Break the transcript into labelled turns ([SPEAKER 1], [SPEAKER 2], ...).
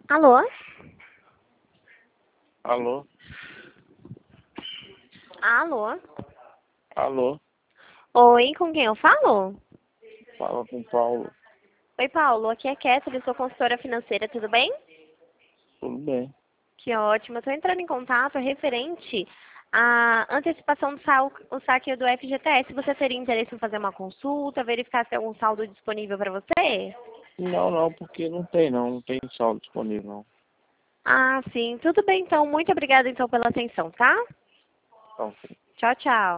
[SPEAKER 1] Alô?
[SPEAKER 2] Alô?
[SPEAKER 1] Alô?
[SPEAKER 2] Alô?
[SPEAKER 1] Oi, com quem eu falo?
[SPEAKER 2] Fala com o Paulo.
[SPEAKER 1] Oi, Paulo. Aqui é Kécia, eu sou consultora financeira, tudo bem?
[SPEAKER 2] Tudo bem?
[SPEAKER 1] Que ótimo. Eu estou entrando em contato referente à antecipação do saque do FGTS. Você teria interesse em fazer uma consulta, verificar se tem algum saldo disponível para você?
[SPEAKER 2] Não, não, porque não tem saldo disponível, não.
[SPEAKER 1] Ah, sim. Tudo bem, então. Muito obrigada, então, pela atenção, tá?
[SPEAKER 2] Então,
[SPEAKER 1] Tchau, tchau.